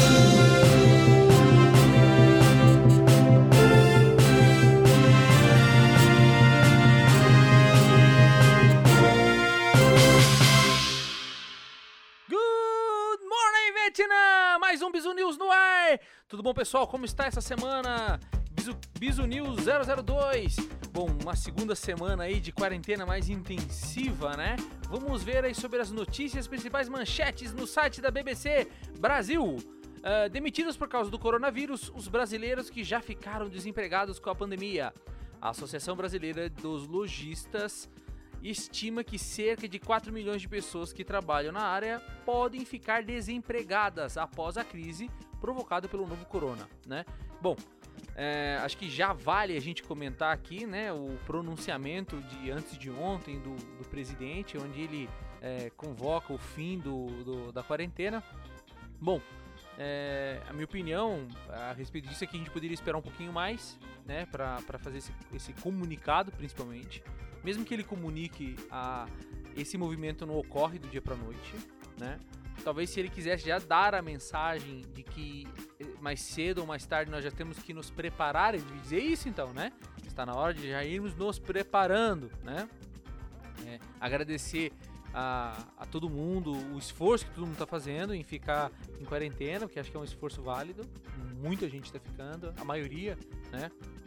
Mais um Bizu News no ar! Tudo bom, pessoal? Como está essa semana? Bizu News 002. Bom, uma segunda semana aí de quarentena mais intensiva, né? Vamos ver aí sobre as notícias, principais manchetes no site da BBC Brasil. Demitidos por causa do coronavírus, os brasileiros que já ficaram desempregados com a pandemia. A Associação Brasileira dos Lojistas estima que cerca de 4 milhões de pessoas que trabalham na área podem ficar desempregadas após a crise provocada pelo novo corona, né? Bom, acho que já vale a gente comentar aqui, né, o pronunciamento de antes de ontem do presidente, onde ele convoca o fim da quarentena. Bom, a minha opinião a respeito disso é que a gente poderia esperar um pouquinho mais, né, para fazer esse comunicado, principalmente. Mesmo que ele comunique esse movimento não ocorre do dia para noite, né? Talvez se ele quisesse já dar a mensagem de que mais cedo ou mais tarde nós já temos que nos preparar, ele dizer isso então, né? Está na hora de já irmos nos preparando, né? Agradecer a todo mundo, o esforço que todo mundo está fazendo em ficar em quarentena, porque acho que é um esforço válido. Muita gente está ficando, a maioria, né?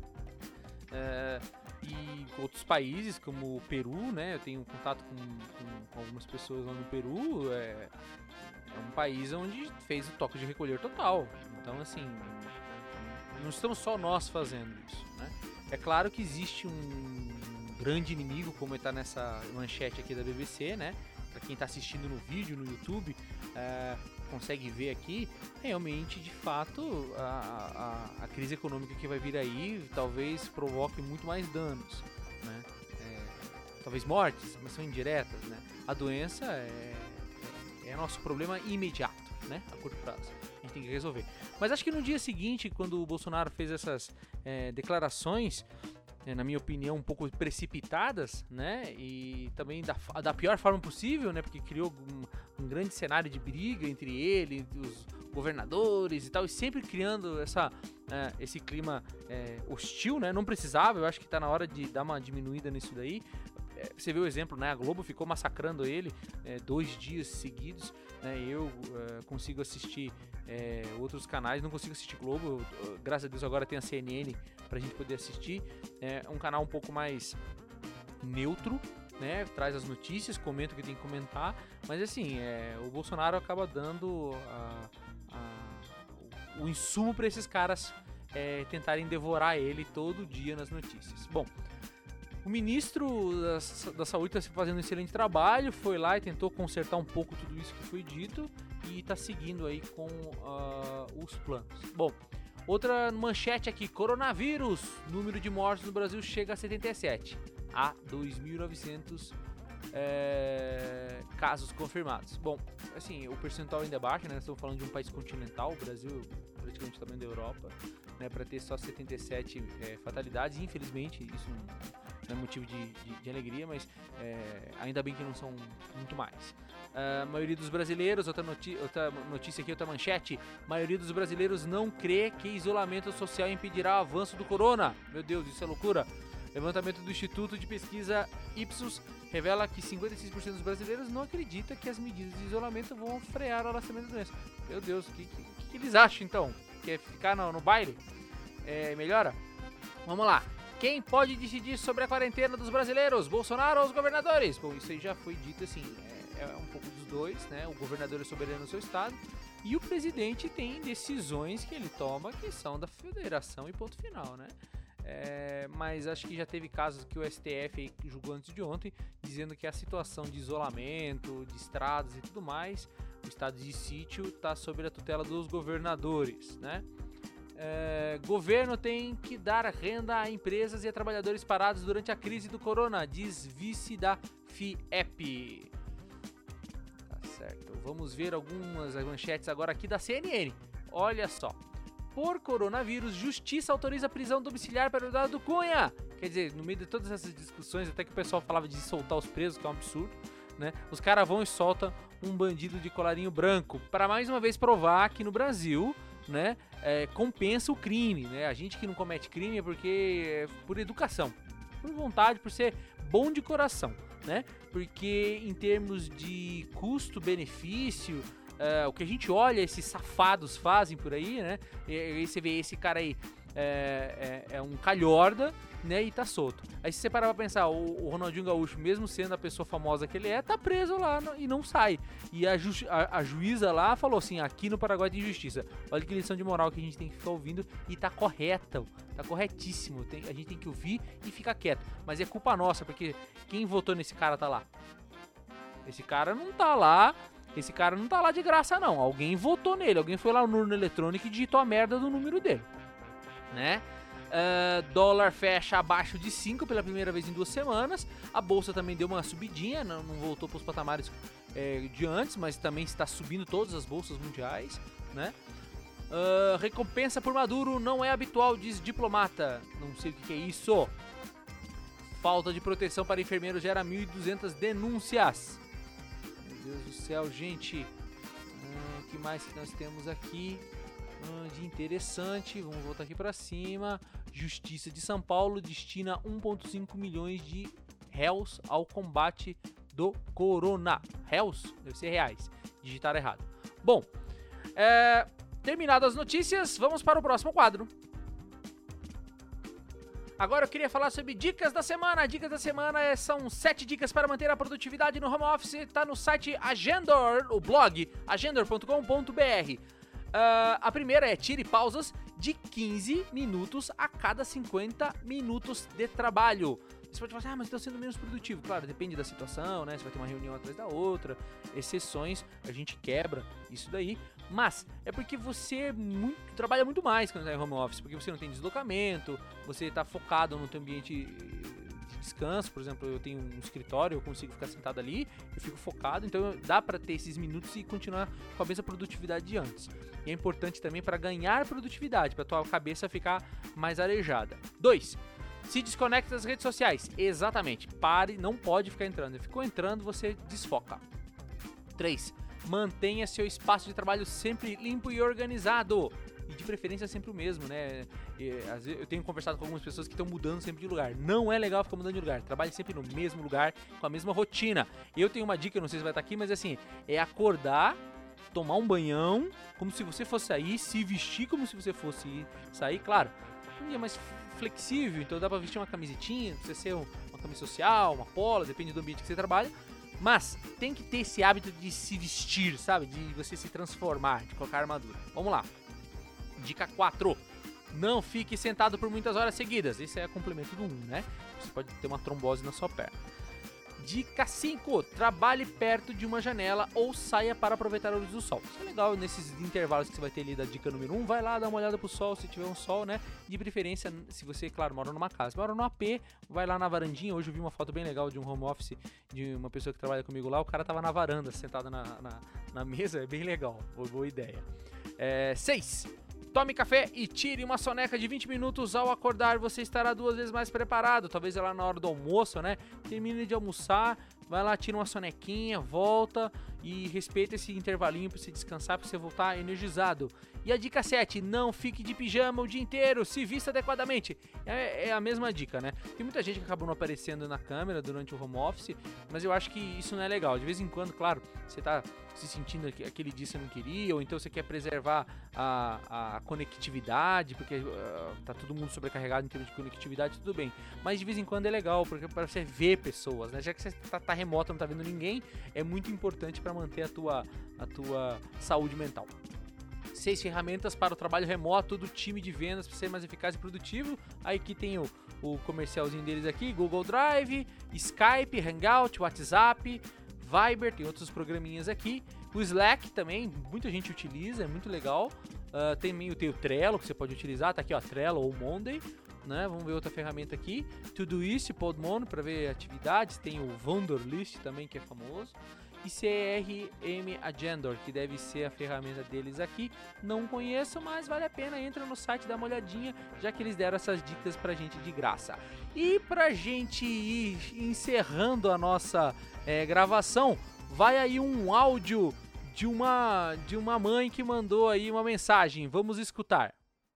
E outros países como o Peru, né? Eu tenho contato com algumas pessoas lá no Peru. É um país onde fez o toque de recolher total. Então, assim, não estamos só nós fazendo isso, né? É claro que existe um grande inimigo, como está nessa manchete aqui da BBC, né? Para quem está assistindo no vídeo, no YouTube, consegue ver aqui, realmente, de fato, a crise econômica que vai vir aí talvez provoque muito mais danos, né? Talvez mortes, mas são indiretas, né? A doença é nosso problema imediato, né? A curto prazo. A gente tem que resolver. Mas acho que no dia seguinte, quando o Bolsonaro fez essas declarações, na minha opinião, um pouco precipitadas, né? E também da pior forma possível, né? Porque criou um grande cenário de briga entre ele, os governadores e tal, e sempre criando esse clima hostil, né? Não precisava, eu acho que tá na hora de dar uma diminuída nisso daí. Você vê o exemplo, né? A Globo ficou massacrando ele 2 dias seguidos, né? Eu consigo assistir outros canais, não consigo assistir Globo, graças a Deus agora tem a CNN pra gente poder assistir. É um canal um pouco mais neutro, né? Traz as notícias, comenta o que tem que comentar, mas assim, o Bolsonaro acaba dando o insumo para esses caras tentarem devorar ele todo dia nas notícias. Bom, o ministro da Saúde está fazendo um excelente trabalho, foi lá e tentou consertar um pouco tudo isso que foi dito e está seguindo aí com os planos. Bom, outra manchete aqui, coronavírus, número de mortes no Brasil chega a 77, a 2.900 casos confirmados. Bom, assim, o percentual ainda é baixo, né? Estamos falando de um país continental, o Brasil praticamente o tamanho da Europa, né? Para ter só 77 fatalidades, infelizmente isso não é motivo de alegria, mas ainda bem que não são muito mais. A maioria dos brasileiros, outra notícia aqui, outra manchete, a maioria dos brasileiros não crê que isolamento social impedirá o avanço do corona. Meu Deus, isso é loucura. Levantamento do Instituto de Pesquisa Ipsos revela que 56% dos brasileiros não acredita que as medidas de isolamento vão frear o alassamento da doença. Meu Deus, o que eles acham então? Quer ficar no baile? Melhora? Vamos lá. Quem pode decidir sobre a quarentena dos brasileiros? Bolsonaro ou os governadores? Bom, isso aí já foi dito assim, é um pouco dos dois, né? O governador é soberano no seu estado e o presidente tem decisões que ele toma que são da federação e ponto final, né? Mas acho que já teve casos que o STF julgou antes de ontem, dizendo que a situação de isolamento, de estradas e tudo mais, o estado de sítio está sob a tutela dos governadores, né? Governo tem que dar renda a empresas e a trabalhadores parados durante a crise do corona, diz vice da FIEP. Tá certo, vamos ver algumas manchetes agora aqui da CNN. Olha só. Por coronavírus, justiça autoriza a prisão domiciliar para o Eduardo Cunha. Quer dizer, no meio de todas essas discussões, até que o pessoal falava de soltar os presos, que é um absurdo, né? Os caras vão e soltam um bandido de colarinho branco, para mais uma vez provar que no Brasil, né, compensa o crime, né? A gente que não comete crime é porque é por educação, por vontade, por ser bom de coração, né? Porque em termos de custo-benefício, o que a gente olha, esses safados fazem por aí, né? E aí você vê esse cara aí, é um calhorda, né, e tá solto. Aí se você parar pra pensar, o Ronaldinho Gaúcho, mesmo sendo a pessoa famosa que ele tá preso lá e não sai. E a juíza lá falou assim, aqui no Paraguai tem justiça. Olha que lição de moral que a gente tem que ficar ouvindo, e tá correta, tá corretíssimo. A gente tem que ouvir e ficar quieto. Mas é culpa nossa, porque quem votou nesse cara tá lá. Esse cara não tá lá de graça não. Alguém votou nele, alguém foi lá no urna eletrônica e digitou a merda do número dele, né? Dólar fecha abaixo de 5 pela primeira vez em 2 semanas. A bolsa também deu uma subidinha, não voltou para os patamares de antes, mas também está subindo todas as bolsas mundiais, né? Recompensa por Maduro não é habitual, diz diplomata. Não sei o que é isso. Falta de proteção para enfermeiros gera 1.200 denúncias. Meu Deus do céu, gente. O que mais que nós temos aqui de interessante? Vamos voltar aqui para cima. Justiça de São Paulo destina 1,5 milhões de réus ao combate do corona. Réus? Deve ser reais. Digitaram errado. Bom, terminadas as notícias, vamos para o próximo quadro. Agora eu queria falar sobre dicas da semana. Dicas da semana são 7 dicas para manter a produtividade no home office. Está no site Agendor, o blog agendor.com.br. A primeira é tire pausas de 15 minutos a cada 50 minutos de trabalho. Você pode falar, mas estou sendo menos produtivo. Claro, depende da situação, né? Você vai ter uma reunião atrás da outra, exceções, a gente quebra isso daí. Mas é porque você trabalha muito mais quando está em home office, porque você não tem deslocamento, você está focado no teu ambiente de descanso. Por exemplo, eu tenho um escritório, eu consigo ficar sentado ali, eu fico focado, então dá para ter esses minutos e continuar com a mesma produtividade de antes. E é importante também para ganhar produtividade, para tua cabeça ficar mais arejada. 2. Se desconecta das redes sociais. Exatamente. Pare, não pode ficar entrando. Ficou entrando, você desfoca. 3. Mantenha seu espaço de trabalho sempre limpo e organizado. E de preferência sempre o mesmo, né? Às vezes eu tenho conversado com algumas pessoas que estão mudando sempre de lugar. Não é legal ficar mudando de lugar. Trabalhe sempre no mesmo lugar, com a mesma rotina. Eu tenho uma dica, não sei se vai estar aqui, mas assim, é acordar, tomar um banhão, como se você fosse sair, se vestir como se você fosse sair, claro. Um dia mais flexível, então dá pra vestir uma camisetinha, não precisa ser uma camisa social, uma polo, depende do ambiente que você trabalha. Mas tem que ter esse hábito de se vestir, sabe? De você se transformar, de colocar armadura. Vamos lá. Dica 4. Não fique sentado por muitas horas seguidas. Esse é complemento do 1, né? Você pode ter uma trombose na sua perna. Dica 5. Trabalhe perto de uma janela ou saia para aproveitar a luz do sol. Isso é legal nesses intervalos que você vai ter ali da dica número 1. Vai lá dar uma olhada pro sol, se tiver um sol, né? De preferência, se você, claro, mora numa casa, mora no AP, vai lá na varandinha. Hoje eu vi uma foto bem legal de um home office de uma pessoa que trabalha comigo lá. O cara tava na varanda, sentado na mesa. É bem legal. Boa ideia. 6. Tome café e tire uma soneca de 20 minutos ao acordar. Você estará 2 vezes mais preparado. Talvez lá na hora do almoço, né? Termine de almoçar, vai lá, tira uma sonequinha, volta e respeita esse intervalinho para você descansar, para você voltar energizado. E a dica 7, não fique de pijama o dia inteiro, se vista adequadamente. É a mesma dica, né? Tem muita gente que acaba não aparecendo na câmera durante o home office, mas eu acho que isso não é legal. De vez em quando, claro, você tá se sentindo aquele dia você não queria, ou então você quer preservar a conectividade, porque tá todo mundo sobrecarregado em termos de conectividade, tudo bem. Mas de vez em quando é legal, porque para você ver pessoas, né? Já que você tá remoto, não tá vendo ninguém, é muito importante para manter a tua saúde mental. 6 ferramentas para o trabalho remoto do time de vendas para ser mais eficaz e produtivo. Aí aqui tem o comercialzinho deles aqui, Google Drive, Skype, Hangout, WhatsApp, Viber, tem outros programinhas aqui. O Slack também, muita gente utiliza, é muito legal. Tem o Trello que você pode utilizar, tá aqui ó, Trello ou Monday, né? Vamos ver outra ferramenta aqui. Todoist, Podmono para ver atividades, tem o Wunderlist também que é famoso. E CRM Agendor, que deve ser a ferramenta deles aqui. Não conheço, mas vale a pena, entra no site, dá uma olhadinha, já que eles deram essas dicas pra gente de graça. E pra gente ir encerrando a nossa gravação, vai aí um áudio de uma mãe que mandou aí uma mensagem. Vamos escutar.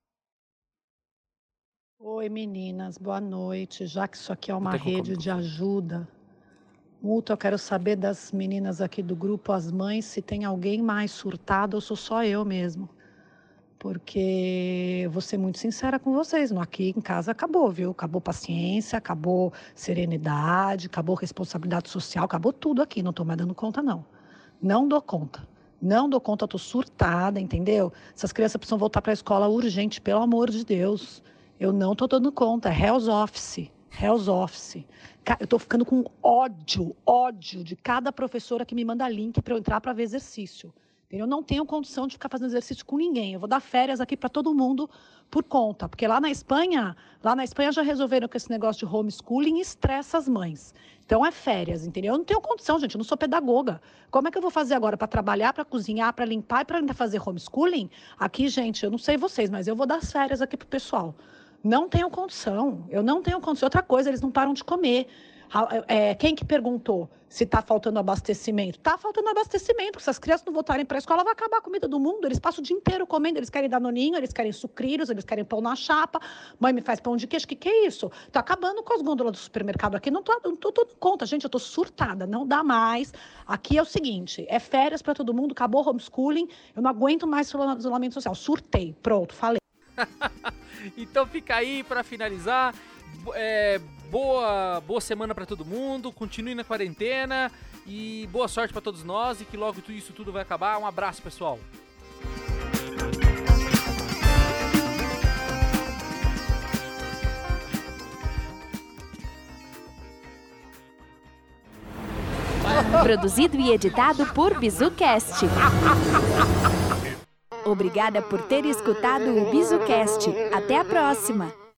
Oi meninas, boa noite. Já que isso aqui é uma Até com rede de ajuda mútua, eu quero saber das meninas aqui do grupo, as mães, se tem alguém mais surtado ou sou só eu mesmo. Porque vou ser muito sincera com vocês, aqui em casa acabou, viu? Acabou paciência, acabou serenidade, acabou responsabilidade social, acabou tudo aqui, não tô mais dando conta não. Não dou conta. Não dou conta, tô surtada, entendeu? Essas crianças precisam voltar para a escola urgente, pelo amor de Deus. Eu não tô dando conta, é Hell's Office. Hell's Office. Eu tô ficando com ódio de cada professora que me manda link para eu entrar para ver exercício. Eu não tenho condição de ficar fazendo exercício com ninguém. Eu vou dar férias aqui para todo mundo por conta. Porque lá na Espanha já resolveram que esse negócio de homeschooling estressa as mães. Então é férias, entendeu? Eu não tenho condição, gente. Eu não sou pedagoga. Como é que eu vou fazer agora para trabalhar, para cozinhar, para limpar e para ainda fazer homeschooling? Aqui, gente, eu não sei vocês, mas eu vou dar as férias aqui pro pessoal. Não tenho condição. Eu não tenho condição. Outra coisa, eles não param de comer. Quem que perguntou se está faltando abastecimento? Está faltando abastecimento, porque se as crianças não voltarem para a escola, vai acabar a comida do mundo. Eles passam o dia inteiro comendo, eles querem danoninho, eles querem sucrilhos, eles querem pão na chapa. Mãe, me faz pão de queijo, que é isso? Tá acabando com as gôndolas do supermercado aqui, não tô dando conta. Gente, eu tô surtada, não dá mais. Aqui é o seguinte, é férias para todo mundo, acabou o homeschooling, eu não aguento mais isolamento social. Surtei, pronto, falei. Então fica aí para finalizar. Boa semana para todo mundo. Continue na quarentena e boa sorte para todos nós e que logo isso tudo vai acabar. Um abraço, pessoal. Produzido e editado por BizuCast. Obrigada por ter escutado o BizuCast. Até a próxima!